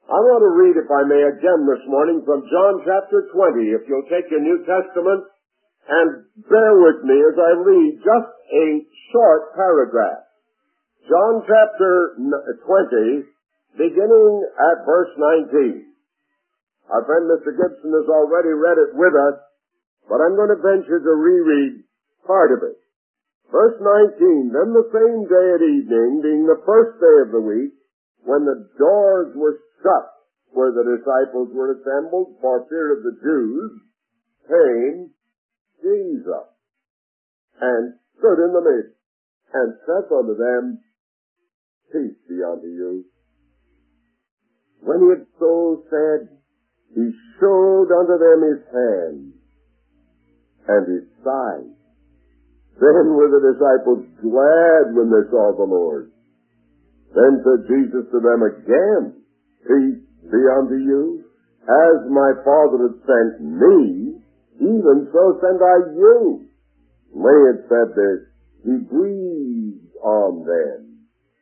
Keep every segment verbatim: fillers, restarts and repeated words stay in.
I want to read, if I may, again this morning from John chapter twenty. If you'll take your New Testament and bear with me as I read just a short paragraph. John chapter twenty, beginning at verse nineteen. Our friend Mister Gibson has already read it with us, but I'm going to venture to reread part of it. Verse nineteen, then the same day at evening, being the first day of the week, when the doors were shut where the disciples were assembled for fear of the Jews, came Jesus, and stood in the midst, and saith unto them, Peace be unto you. When he had so said, he showed unto them his hands and his side. Then were the disciples glad when they saw the Lord. Then said Jesus to them again, Peace be unto you. As my Father hath sent me, even so send I you. When he had said this, he breathed on them,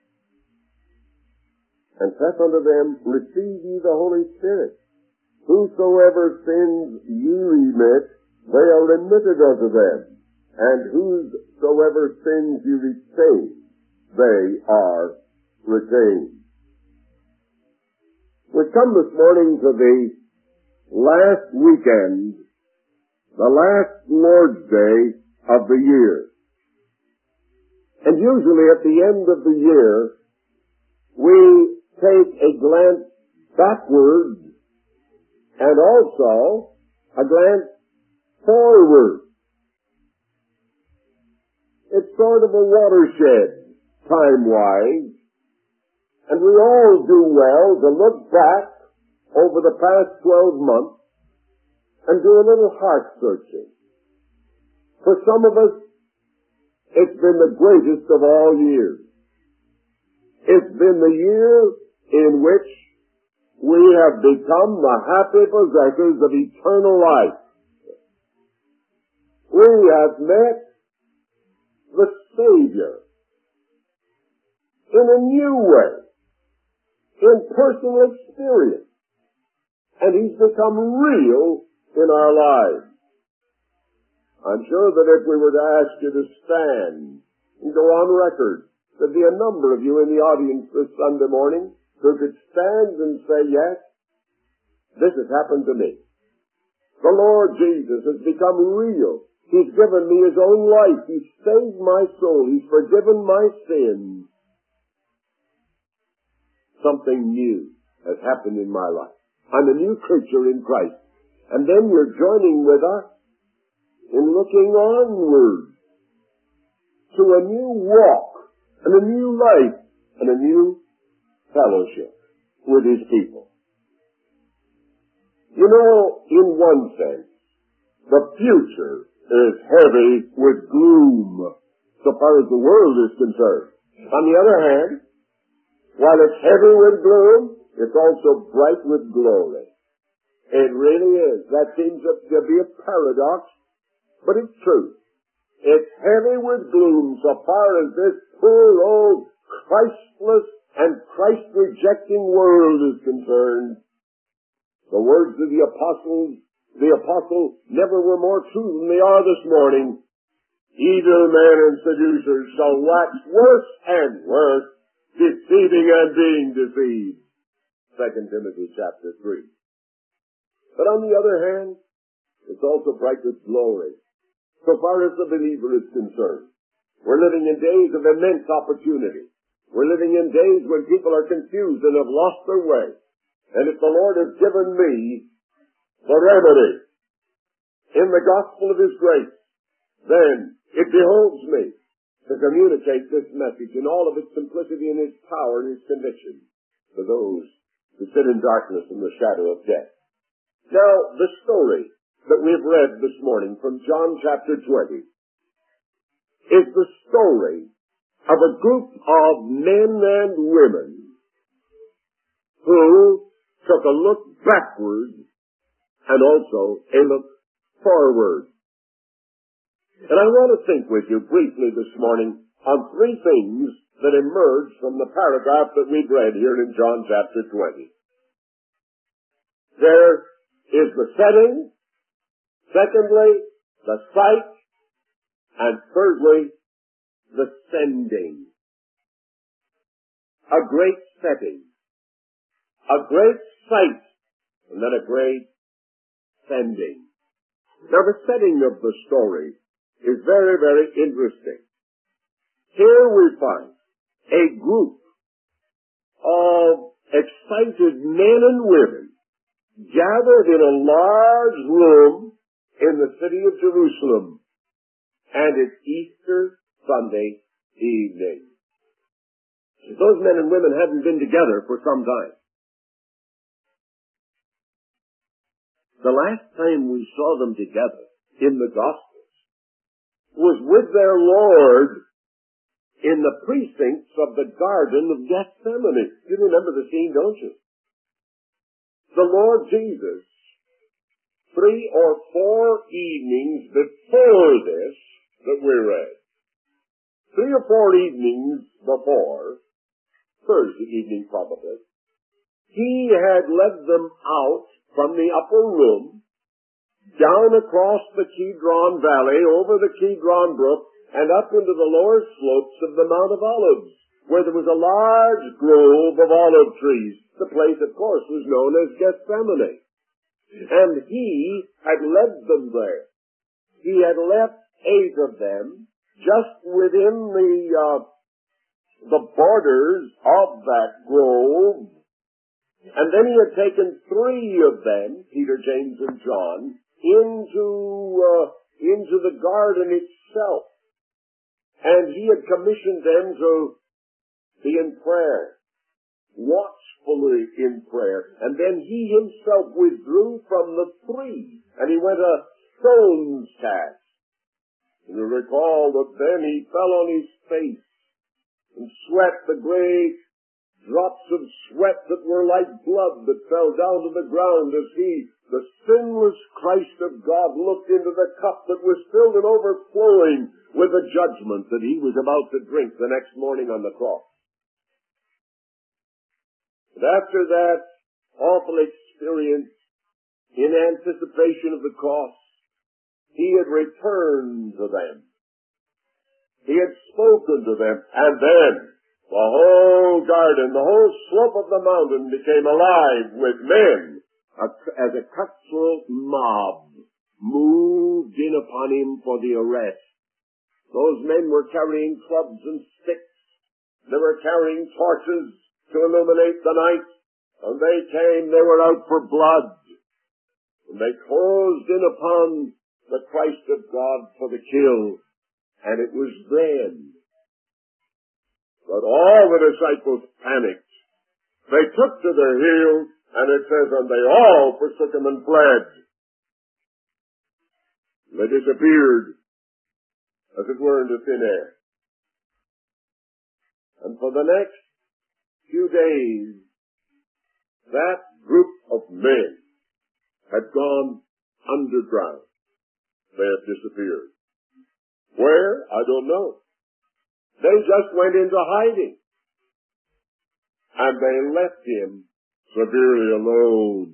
and saith unto them, Receive ye the Holy Spirit. Whosoever sins ye remit, they are remitted unto them. And whosoever sins ye retain, they are retained. We come this morning to the last weekend, the last Lord's Day of the year. And usually at the end of the year, we take a glance backward and also a glance forward. It's sort of a watershed, time-wise, and we all do well to look back over the past twelve months and do a little heart searching. For some of us, it's been the greatest of all years. It's been the year in which we have become the happy possessors of eternal life. We have met the Savior in a new way, in personal experience, and he's become real in our lives. I'm sure that if we were to ask you to stand and go on record, there'd be a number of you in the audience this Sunday morning who could stand and say, yes, this has happened to me. The Lord Jesus has become real. He's given me his own life. He's saved my soul. He's forgiven my sins. Something new has happened in my life. I'm a new creature in Christ. And then you're joining with us in looking onward to a new walk and a new life and a new fellowship with his people. You know, in one sense, the future is heavy with gloom so far as the world is concerned. On the other hand, while it's heavy with gloom, it's also bright with glory. It really is. That seems to be a paradox, but it's true. It's heavy with gloom so far as this poor old Christless and Christ-rejecting world is concerned. The words of the apostles, the apostle never were more true than they are this morning. Evil men and seducers shall wax worse and worse, deceiving and being deceived. Second Timothy chapter three. But on the other hand, it's also bright with glory, so far as the believer is concerned. We're living in days of immense opportunity. We're living in days when people are confused and have lost their way. And if the Lord has given me the remedy in the gospel of his grace, then it behoves me to communicate this message in all of its simplicity and its power and its conviction to those who sit in darkness and the shadow of death. Now, the story that we've read this morning from John chapter twenty is the story of a group of men and women who took a look backward and also a look forward. And I want to think with you briefly this morning on three things that emerge from the paragraph that we've read here in John chapter twenty. There is the setting, secondly, the sight, and thirdly, the sending. A great setting, a great sight, and then a great sending. Now the setting of the story is very, very interesting. Here we find a group of excited men and women gathered in a large room in the city of Jerusalem, and it's Easter Sunday evening. Those men and women hadn't been together for some time. The last time we saw them together in the Gospels was with their Lord in the precincts of the Garden of Gethsemane. You remember the scene, don't you? The Lord Jesus, three or four evenings before this that we read, three or four evenings before, Thursday evening probably, he had led them out from the upper room, down across the Kidron Valley, over the Kidron Brook, and up into the lower slopes of the Mount of Olives, where there was a large grove of olive trees. The place, of course, was known as Gethsemane. And he had led them there. He had left eight of them just within the, uh, the borders of that grove. And then he had taken three of them, Peter, James, and John, into, uh, into the garden itself. And he had commissioned them to be in prayer, watchfully in prayer. And then he himself withdrew from the three, and he went a stone's cast. And you recall that then he fell on his face and sweat, the great drops of sweat that were like blood that fell down to the ground as he, the sinless Christ of God, looked into the cup that was filled and overflowing with the judgment that he was about to drink the next morning on the cross. But after that awful experience, in anticipation of the cross, he had returned to them. He had spoken to them, and then the whole garden, the whole slope of the mountain became alive with men as a cutthroat mob moved in upon him for the arrest. Those men were carrying clubs and sticks. They were carrying torches to illuminate the night. And they came, they were out for blood. And they closed in upon the Christ of God for the kill. And it was then that all the disciples panicked. They took to their heels, and it says, and they all forsook him and fled. They disappeared, as it were, into thin air. And for the next few days, that group of men had gone underground. They had disappeared. Where? I don't know. They just went into hiding. And they left him severely alone.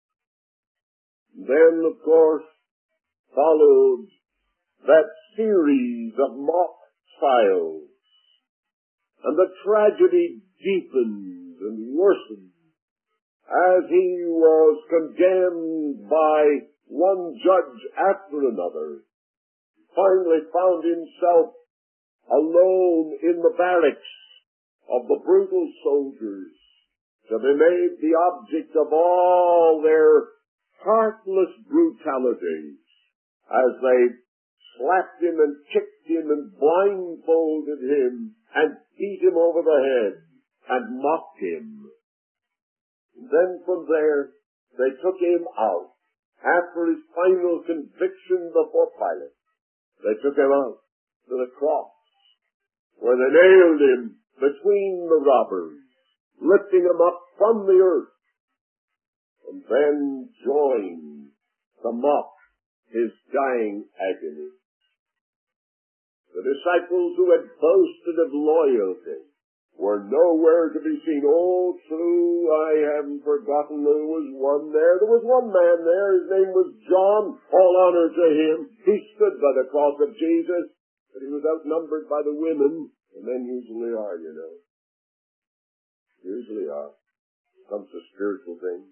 Then, of course, followed that series of mock trials. And the tragedy deepened and worsened as he was condemned by one judge after another. Finally found himself alone in the barracks of the brutal soldiers, to be made the object of all their heartless brutalities as they slapped him and kicked him and blindfolded him and beat him over the head and mocked him. Then from there they took him out after his final conviction before Pilate. They took him out to the cross, where they nailed him between the robbers, lifting him up from the earth, and then joined to mock his dying agony. The disciples who had boasted of loyalty were nowhere to be seen. Oh, true, I haven't forgotten forgotten there was one there. There was one man there. His name was John. All honor to him. He stood by the cross of Jesus, but he was outnumbered by the women. And men usually are, you know. Usually are. Comes to spiritual things.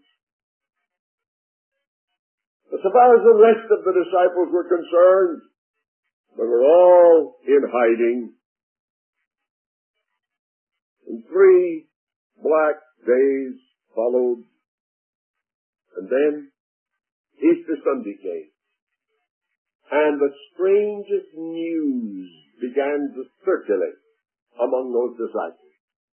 But so far as the rest of the disciples were concerned, they were all in hiding. And three black days followed. And then Easter Sunday came. And the strangest news began to circulate among those disciples.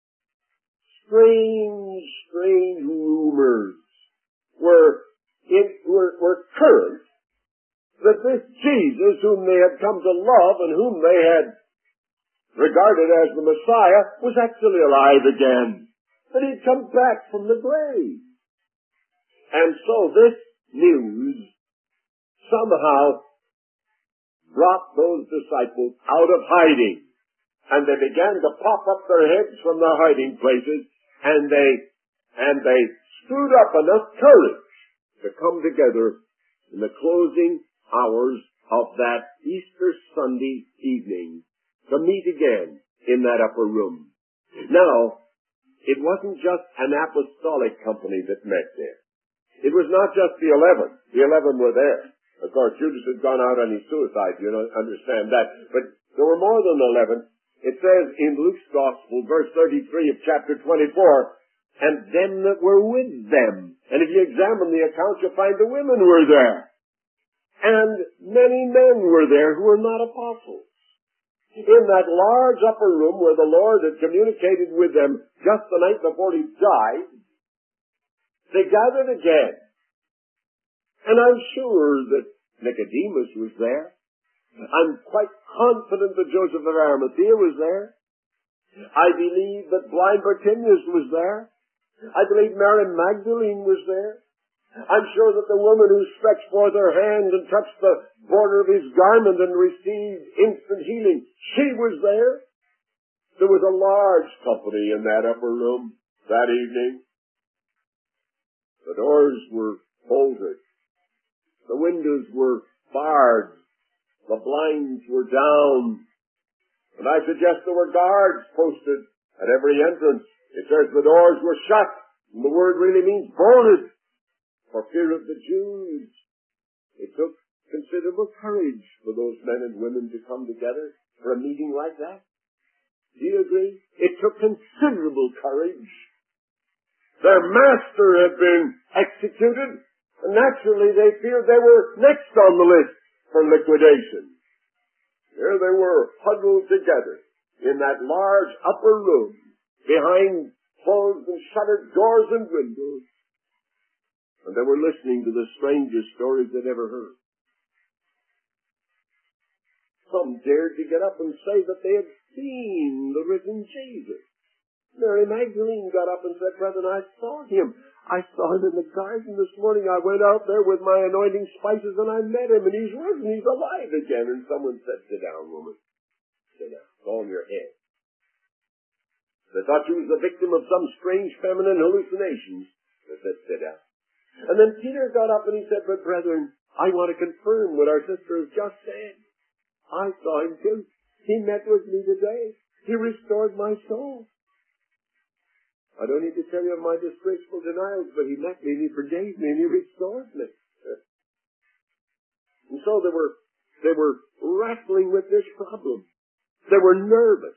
Strange, strange rumors were, it, were, were current that this Jesus whom they had come to love and whom they had regarded as the Messiah was actually alive again. That he'd come back from the grave. And so this news somehow brought those disciples out of hiding. And they began to pop up their heads from their hiding places, and they, and they screwed up enough courage to come together in the closing hours of that Easter Sunday evening to meet again in that upper room. Now, it wasn't just an apostolic company that met there. It was not just the eleven. The eleven were there. Of course, Judas had gone out on his suicide, you know, understand that. But there were more than eleven. It says in Luke's Gospel, verse thirty-three of chapter twenty-four, and them that were with them. And if you examine the accounts, you'll find the women were there. And many men were there who were not apostles. In that large upper room where the Lord had communicated with them just the night before he died, they gathered again. And I'm sure that Nicodemus was there. I'm quite confident that Joseph of Arimathea was there. I believe that blind Bartimaeus was there. I believe Mary Magdalene was there. I'm sure that the woman who stretched forth her hand and touched the border of his garment and received instant healing, she was there. There was a large company in that upper room that evening. The doors were bolted. The windows were barred. The blinds were down. And I suggest there were guards posted at every entrance. It says the doors were shut, and the word really means bolted. For fear of the Jews. It took considerable courage for those men and women to come together for a meeting like that. Do you agree? It took considerable courage. Their master had been executed, and naturally they feared they were next on the list for liquidation. There they were, huddled together in that large upper room, behind closed and shuttered doors and windows. And they were listening to the strangest stories they'd ever heard. Some dared to get up and say that they had seen the risen Jesus. Mary Magdalene got up and said, "Brethren, I saw him. I saw him in the garden this morning. I went out there with my anointing spices and I met him, and he's risen. He's alive again." And someone said, "Sit down, woman. Sit down. Calm your head." They thought she was the victim of some strange feminine hallucinations. They said, "Sit down." And then Peter got up and he said, "But brethren, I want to confirm what our sister has just said. I saw him too. He met with me today. He restored my soul. I don't need to tell you of my disgraceful denials, but he met me and he forgave me and he restored me." And so they were, they were wrestling with this problem. They were nervous.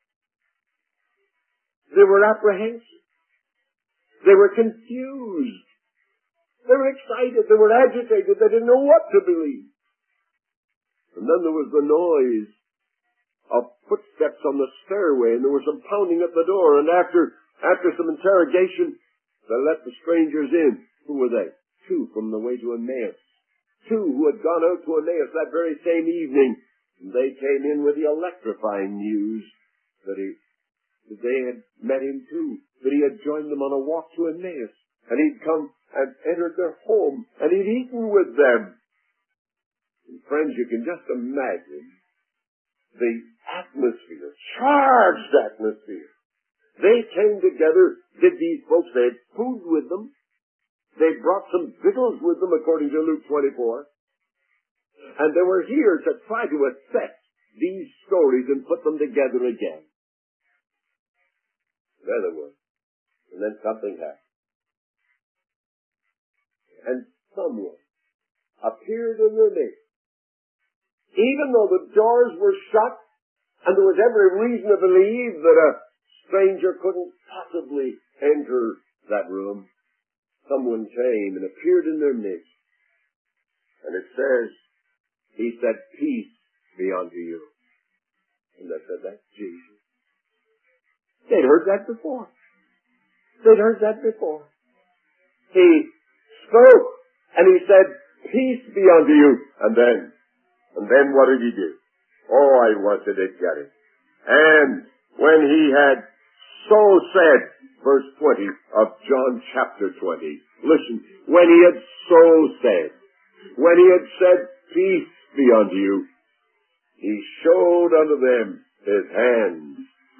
They were apprehensive. They were confused. They were excited. They were agitated. They didn't know what to believe. And then there was the noise of footsteps on the stairway, and there was some pounding at the door. And after after some interrogation, they let the strangers in. Who were they? Two from the way to Emmaus. Two who had gone out to Emmaus that very same evening. And they came in with the electrifying news that he that they had met him too. That he had joined them on a walk to Emmaus. And he'd come and entered their home, and he'd eaten with them. And friends, you can just imagine the atmosphere, charged atmosphere. They came together, did these folks, they had food with them, brought some victuals with them, according to Luke twenty-four. And they were here to try to assess these stories and put them together again. There they were. And then something happened. And someone appeared in their midst. Even though the doors were shut, and there was every reason to believe that a stranger couldn't possibly enter that room, someone came and appeared in their midst. And it says, he said, peace be unto you. And they said, that's Jesus. They'd heard that before. They'd heard that before. He spoke, and he said, peace be unto you. And then, and then what did he do? Oh, I wanted to get it. And when he had so said, verse twenty of John chapter twenty, listen, when he had so said, when he had said, peace be unto you, he showed unto them his hands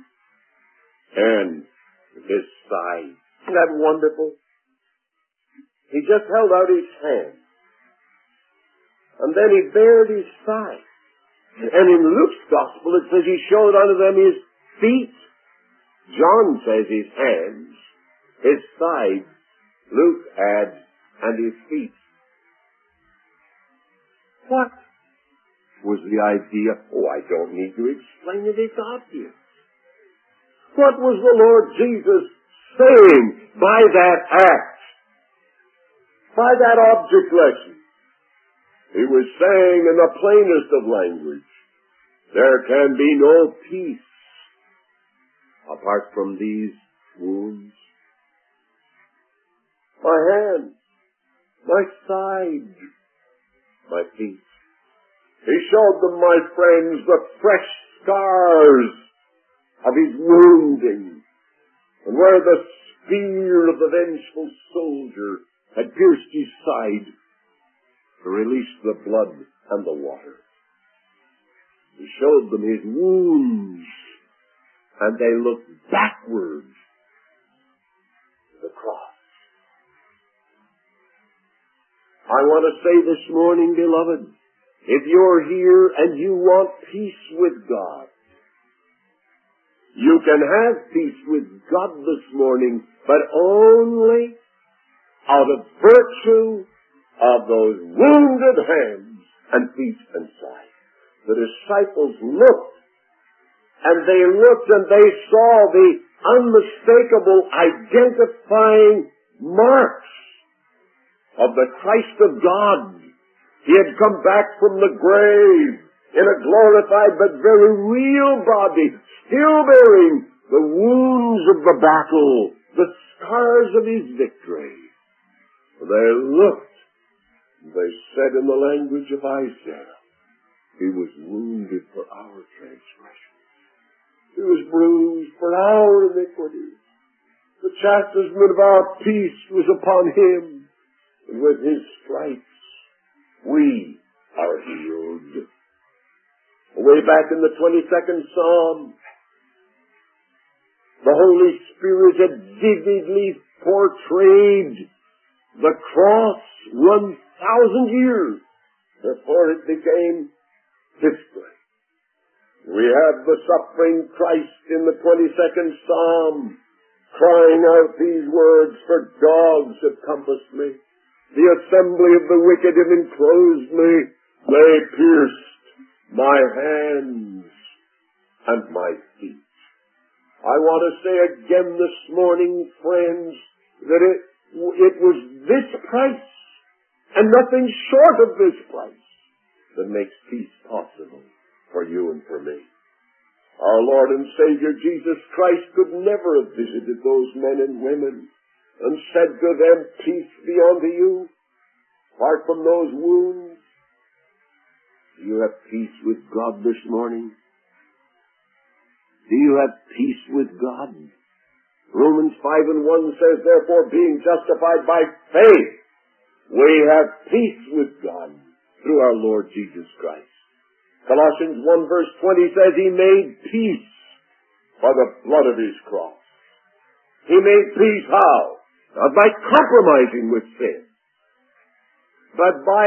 and his side. Isn't that wonderful? He just held out his hand. And then he bared his side. And in Luke's gospel it says he showed unto them his feet. John says his hands, his side. Luke adds, and his feet. What was the idea? Oh, I don't need to explain it. It's obvious. What was the Lord Jesus saying by that act? By that object lesson? He was saying in the plainest of language, there can be no peace apart from these wounds. My hands, my side, my feet. He showed them, my friends, the fresh scars of his wounding, and where the spear of the vengeful soldier had pierced his side to release the blood and the water. He showed them his wounds, and they looked backward to the cross. I want to say this morning, beloved, if you're here and you want peace with God, you can have peace with God this morning, but only out of virtue of those wounded hands and feet and side. The disciples looked, and they looked and they saw the unmistakable identifying marks of the Christ of God. He had come back from the grave in a glorified but very real body, still bearing the wounds of the battle, the scars of his victory. They looked, and they said in the language of Isaiah, he was wounded for our transgressions. He was bruised for our iniquities. The chastisement of our peace was upon him, and with his stripes we are healed. Way back in the twenty-second Psalm, the Holy Spirit had vividly portrayed the cross one thousand years before it became history. We have the suffering Christ in the twenty-second Psalm crying out these words, for dogs have compassed me. The assembly of the wicked have enclosed me. They pierced my hands and my feet. I want to say again this morning, friends, that it, it was this price and nothing short of this price that makes peace possible for you and for me. Our Lord and Savior Jesus Christ could never have visited those men and women and said to them, peace be unto you, apart from those wounds. Do you have peace with God this morning? Do you have peace with God? Romans five and one says, therefore, being justified by faith, we have peace with God through our Lord Jesus Christ. Colossians one verse twenty says, he made peace by the blood of his cross. He made peace how? Not by compromising with sin, but by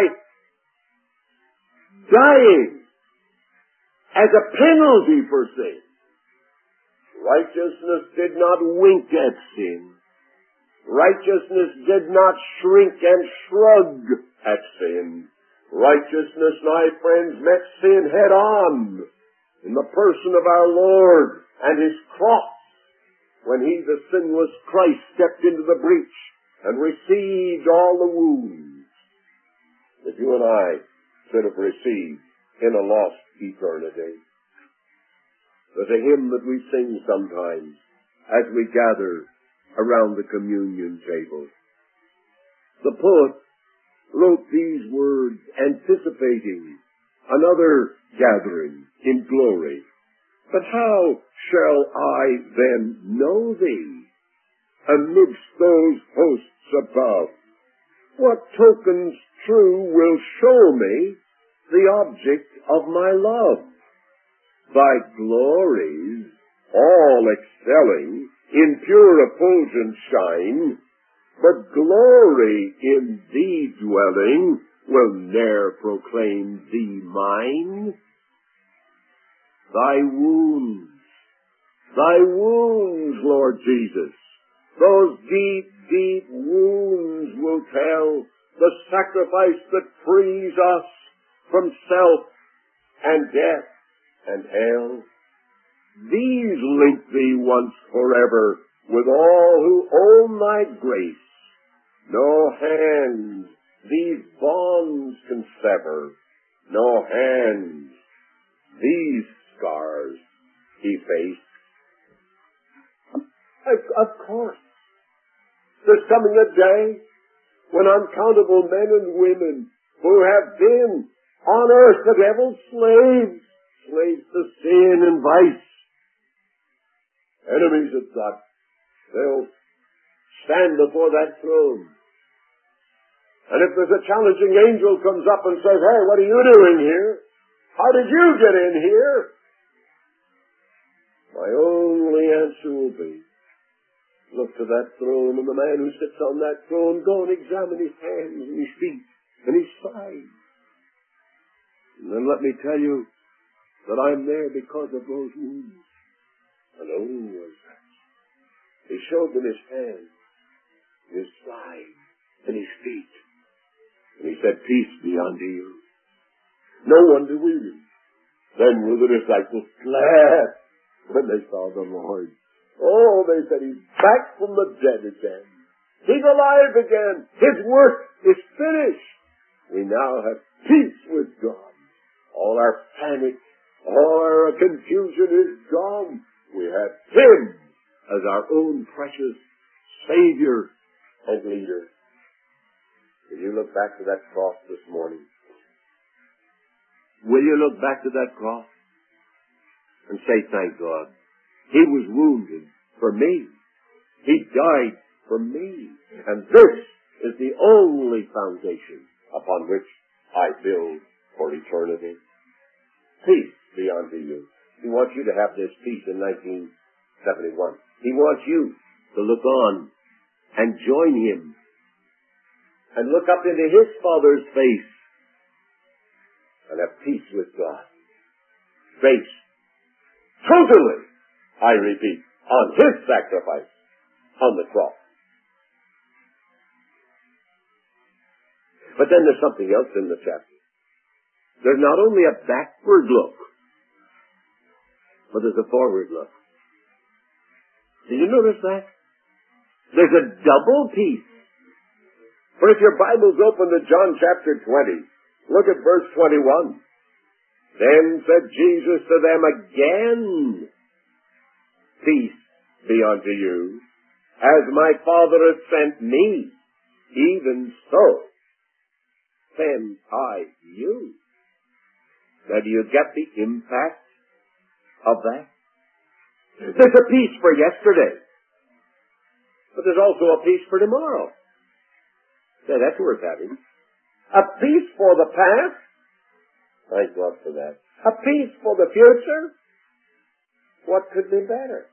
dying as a penalty for sin. Righteousness did not wink at sin. Righteousness did not shrink and shrug at sin. Righteousness, my friends, met sin head on in the person of our Lord and His cross, when He, the sinless Christ, stepped into the breach and received all the wounds that you and I should have received in a lost eternity. There's a hymn that we sing sometimes as we gather around the communion table. The poet wrote these words anticipating another gathering in glory. But how shall I then know Thee amidst those hosts above? What tokens true will show me the object of my love? Thy glories, all excelling, in pure effulgence shine, but glory in Thee dwelling will ne'er proclaim Thee mine. Thy wounds, Thy wounds, Lord Jesus, those deep, deep wounds will tell the sacrifice that frees us from self and death and hell. These link Thee once forever with all who own Thy grace. No hands these bonds can sever, no hands these scars efface. Of course, there's coming a day when uncountable men and women who have been on earth the devil's slaves, slaves to sin and vice, enemies of God, they'll stand before that throne. And if there's a challenging angel comes up and says, "Hey, what are you doing here? How did you get in here?" My only answer will be, look to that throne and the man who sits on that throne, go and examine his hands and his feet and his side. And then let me tell you that I'm there because of those wounds. And oh, He showed them His hands, His side, and His feet. And He said, "Peace be unto you." No wonder we read. Then were the disciples glad when they saw the Lord. Oh, they said, "He's back from the dead again. He's alive again. His work is finished. We now have peace with God. All our panic, all our confusion is gone. We have Him as our own precious Savior and leader." Will you look back to that cross this morning? Will you look back to that cross and say, "Thank God. He was wounded for me. He died for me. And this is the only foundation upon which I build for eternity." Peace be unto you. He wants you to have this peace in nineteen seventy-one. He wants you to look on and join Him and look up into His Father's face and have peace with God. Based totally, I repeat, on His sacrifice on the cross. But then there's something else in the chapter. There's not only a backward look, but there's a forward look. Did you notice that? There's a double peace. For if your Bible's open to John chapter twenty, look at verse twenty-one. Then said Jesus to them again, "Peace be unto you. As my Father hath sent me, even so send I you." Now, do you get the impact of that? There's a peace for yesterday, but there's also a peace for tomorrow. Yeah, that's worth having. A peace for the past. Thank God for that. A peace for the future. What could be better?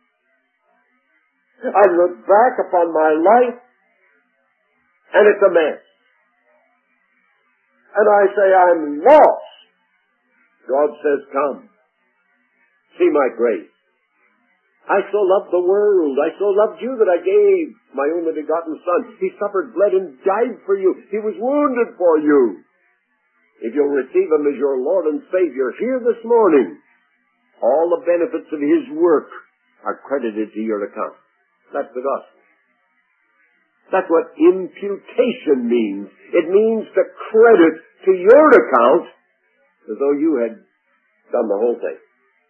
I look back upon my life, and it's a mess. and I say I'm lost, God says, come, see my grace. I so loved the world, I so loved you that I gave my only begotten Son. He suffered, bled, and died for you. He was wounded for you. If you'll receive Him as your Lord and Savior here this morning, all the benefits of His work are credited to your account. That's the gospel. That's what imputation means. It means to credit to your account as though you had done the whole thing.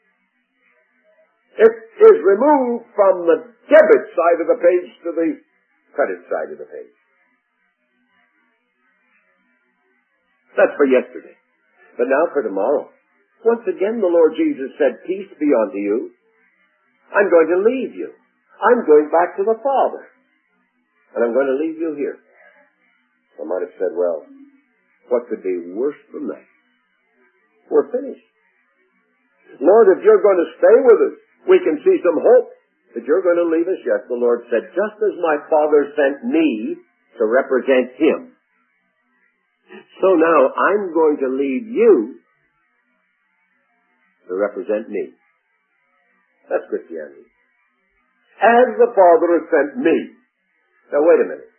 It is removed from the debit side of the page to the credit side of the page. That's for yesterday. But now for tomorrow. Once again the Lord Jesus said, peace be unto you. I'm going to leave you. I'm going back to the Father. And I'm going to leave you here. I might have said, well, what could be worse than that? We're finished. Lord, if you're going to stay with us, we can see some hope that you're going to leave us. Yes, the Lord said, just as my Father sent me to represent Him, so now I'm going to leave you to represent me. That's Christianity. As the Father has sent me. Now wait a minute.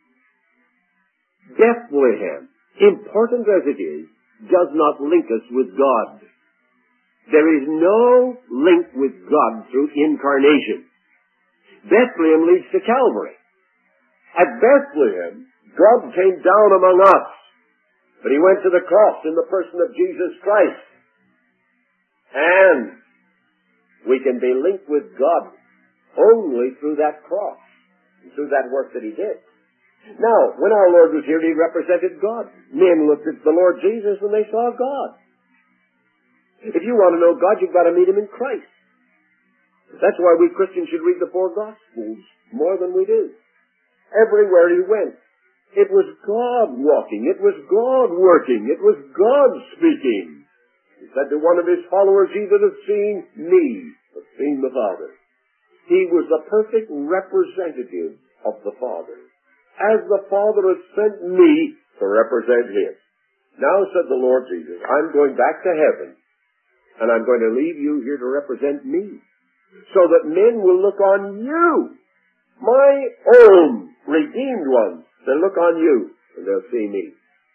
Bethlehem, important as it is, does not link us with God. There is no link with God through incarnation. Bethlehem leads to Calvary. At Bethlehem, God came down among us, but He went to the cross in the person of Jesus Christ. And we can be linked with God only through that cross, through that work that He did. Now, when our Lord was here, He represented God. Men looked at the Lord Jesus and they saw God. If you want to know God, you've got to meet Him in Christ. That's why we Christians should read the four Gospels more than we do. Everywhere He went, it was God walking. It was God working. It was God speaking. He said to one of His followers, he that hath seen me hath seen the Father. He was the perfect representative of the Father. As the Father hath sent me to represent Him. Now, said the Lord Jesus, I'm going back to heaven. And I'm going to leave you here to represent me. So that men will look on you. My own redeemed ones. They'll look on you and they'll see me.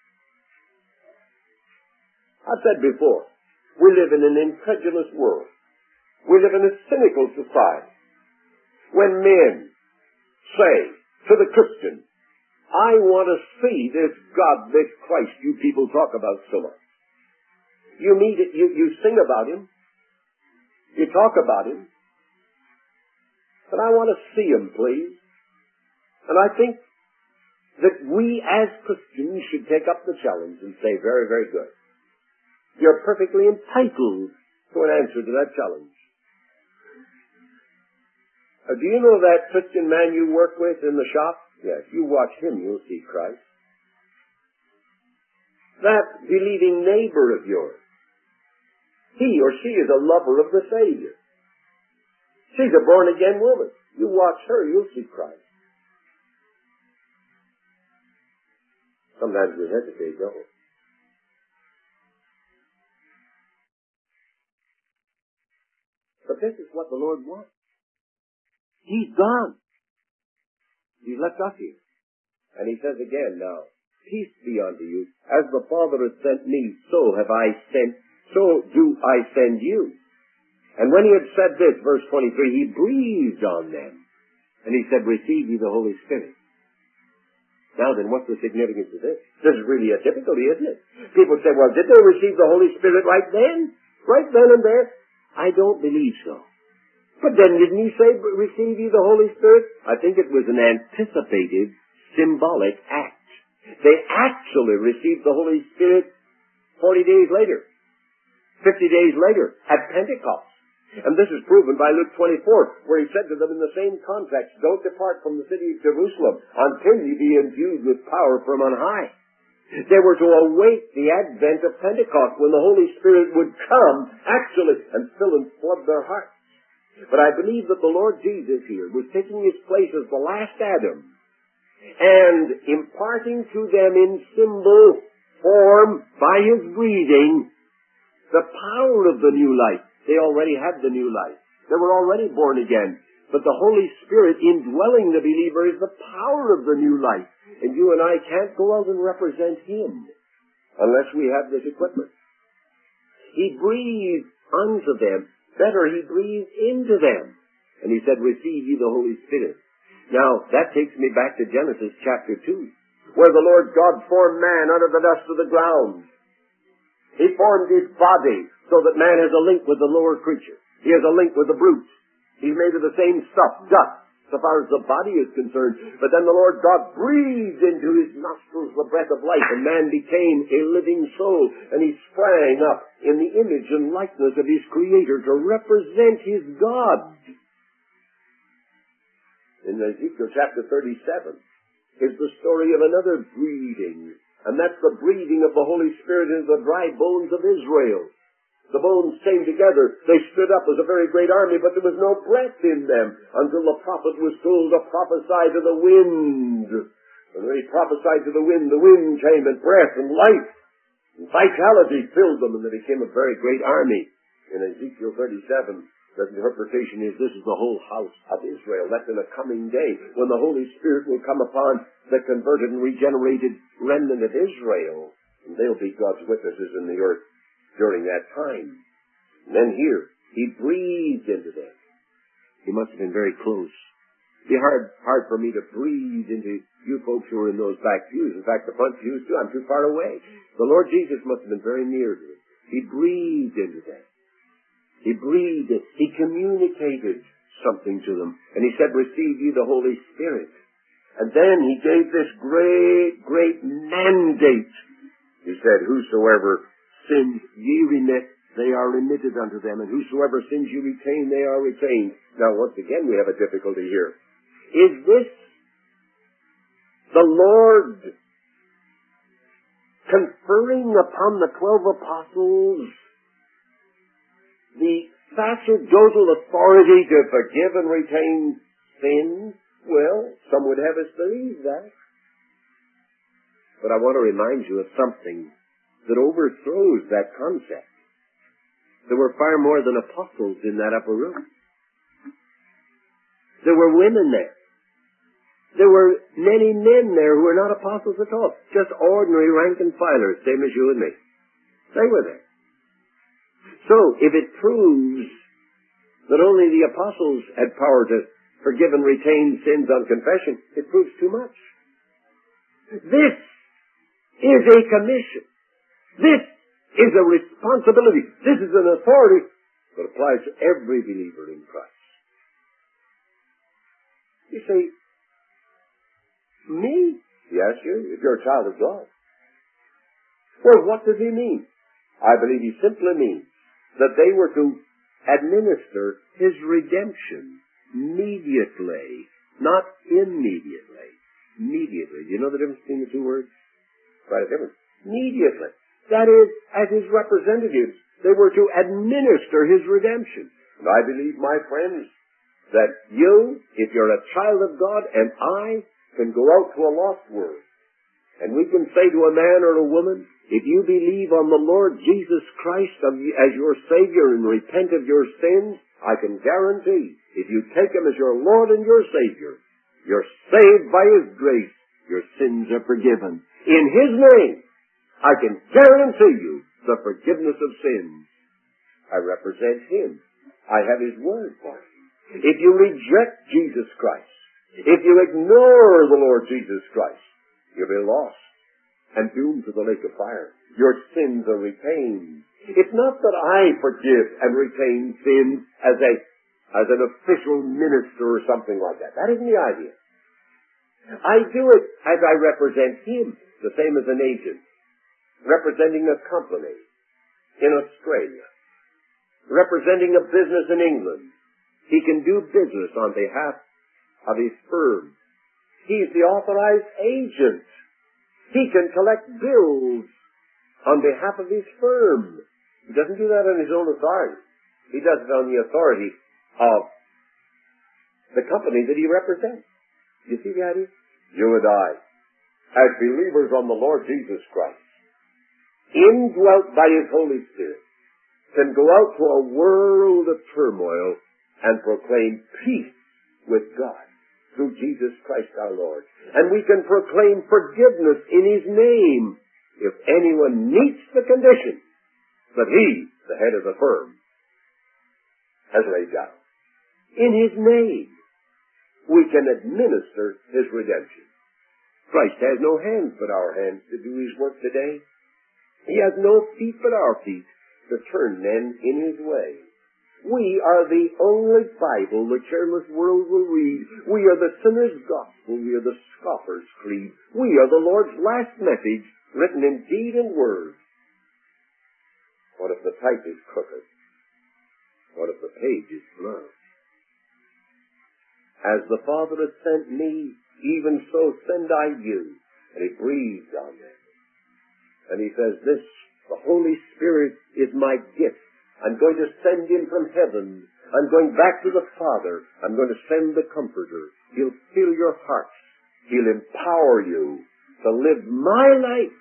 I've said before, we live in an incredulous world. We live in a cynical society. When men say to the Christian, I want to see this God, this Christ you people talk about so much. You meet it, you, you sing about Him. You talk about Him. But I want to see Him, please. And I think that we as Christians should take up the challenge and say, very, very good. You're perfectly entitled to an answer to that challenge. Uh, do you know that Christian man you work with in the shop? Yes, you watch him, you'll see Christ. That believing neighbor of yours, he or she is a lover of the Savior. She's a born-again woman. You watch her, you'll see Christ. Sometimes we hesitate, don't we? But this is what the Lord wants. He's gone. He's left us here. And He says again now, peace be unto you. As the Father has sent me, so have I sent, so do I send you. And when He had said this, verse twenty-three, He breathed on them. And He said, receive ye the Holy Spirit. Now then, what's the significance of this? This is really a difficulty, isn't it? People say, well, did they receive the Holy Spirit right then? Right then and there? I don't believe so. But then didn't He say, receive ye the Holy Spirit? I think it was an anticipated, symbolic act. They actually received the Holy Spirit forty days later, fifty days later, at Pentecost. And this is proven by Luke twenty-four, where He said to them in the same context, don't depart from the city of Jerusalem until ye be endued with power from on high. They were to await the advent of Pentecost, when the Holy Spirit would come, actually, and fill and flood their hearts. But I believe that the Lord Jesus here was taking His place as the last Adam, and imparting to them in symbol form by His breathing the power of the new life. They already had the new life. They were already born again. But the Holy Spirit indwelling the believer is the power of the new life. And you and I can't go out and represent Him unless we have this equipment. He breathed unto them. Better, He breathed into them. And He said, receive ye the Holy Spirit. Now, that takes me back to Genesis chapter two, where the Lord God formed man out of the dust of the ground. He formed his body so that man has a link with the lower creature. He has a link with the brute. He's made of the same stuff, dust, so far as the body is concerned. But then the Lord God breathed into his nostrils the breath of life, and man became a living soul, and he sprang up in the image and likeness of his Creator to represent his God. In Ezekiel chapter thirty-seven is the story of another breathing, and that's the breathing of the Holy Spirit into the dry bones of Israel. The bones came together. They stood up as a very great army, but there was no breath in them until the prophet was told to prophesy to the wind. And when he prophesied to the wind, the wind came, and breath and life and vitality filled them, and they became a very great army. In Ezekiel thirty-seven, the interpretation is this is the whole house of Israel. That's in a coming day when the Holy Spirit will come upon the converted and regenerated remnant of Israel, and they'll be God's witnesses in the earth during that time. And then here, He breathed into them. He must have been very close. It'd be hard, hard for me to breathe into you folks who are in those back pews. In fact, the front pews too. I'm too far away. The Lord Jesus must have been very near to them. He breathed into them. He breathed it. He communicated something to them. And He said, receive ye the Holy Spirit. And then He gave this great, great mandate. He said, whosoever sins ye remit, they are remitted unto them. And whosoever sins ye retain, they are retained. Now, once again, we have a difficulty here. Is this the Lord conferring upon the twelve apostles the sacerdotal authority to forgive and retain sin? Well, some would have us believe that. But I want to remind you of something that overthrows that concept. There were far more than apostles in that upper room. There were women there. There were many men there who were not apostles at all. Just ordinary rank and filers, same as you and me. They were there. So, if it proves that only the apostles had power to forgive and retain sins on confession, it proves too much. This is a commission. This is a responsibility. This is an authority that applies to every believer in Christ. You say, me? Yes, you, if you're a child of God. Well, what does He mean? I believe He simply means that they were to administer His redemption immediately, not immediately. Immediately. Do you know the difference between the two words? Quite a difference. Immediately. That is, as His representatives, they were to administer His redemption. And I believe, my friends, that you, if you're a child of God, and I, can go out to a lost world, and we can say to a man or a woman, if you believe on the Lord Jesus Christ as your Savior and repent of your sins, I can guarantee, if you take Him as your Lord and your Savior, you're saved by His grace. Your sins are forgiven. In His name, I can guarantee you the forgiveness of sins. I represent Him. I have His Word for you. If you reject Jesus Christ, if you ignore the Lord Jesus Christ, you'll be lost and doomed to the lake of fire. Your sins are retained. It's not that I forgive and retain sins as a as an official minister or something like that. That isn't the idea. I do it as I represent Him, the same as an agent representing a company in Australia, representing a business in England. He can do business on behalf of his firm. He's the authorized agent. He can collect bills on behalf of his firm. He doesn't do that on his own authority. He does it on the authority of the company that he represents. You see the idea? You and I, as believers on the Lord Jesus Christ, indwelt by His Holy Spirit, can go out to a world of turmoil and proclaim peace with God through Jesus Christ our Lord. And we can proclaim forgiveness in His name if anyone meets the condition that He, the head of the firm, has laid down. In His name, we can administer His redemption. Christ has no hands but our hands to do His work today. He has no feet but our feet to turn men in His way. We are the only Bible the careless world will read. We are the sinner's gospel. We are the scoffer's creed. We are the Lord's last message, written in deed and word. What if the type is crooked? What if the page is blurred? As the Father has sent me, even so send I you. And He breathed on them. And He says, this, the Holy Spirit, is my gift. I'm going to send Him from heaven. I'm going back to the Father. I'm going to send the Comforter. He'll fill your hearts. He'll empower you to live my life.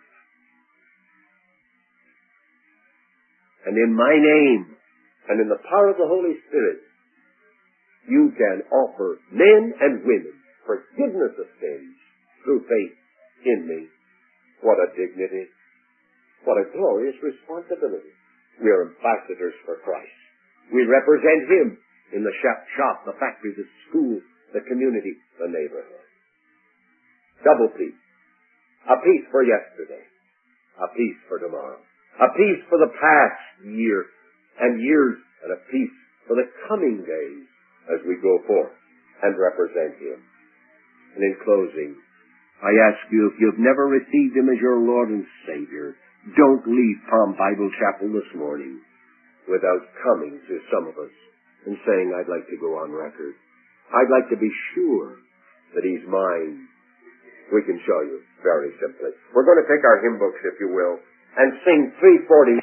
And in my name, and in the power of the Holy Spirit, you can offer men and women forgiveness of sins through faith in me. What a dignity. What a glorious responsibility. We are ambassadors for Christ. We represent Him in the shop, the factory, the school, the community, the neighborhood. Double peace. A peace for yesterday. A peace for tomorrow. A peace for the past year and years, and a peace for the coming days as we go forth and represent Him. And in closing, I ask you, if you've never received Him as your Lord and Savior, don't leave Palm Bible Chapel this morning without coming to some of us and saying, I'd like to go on record. I'd like to be sure that He's mine. We can show you very simply. We're going to take our hymn books, if you will, and sing three forty.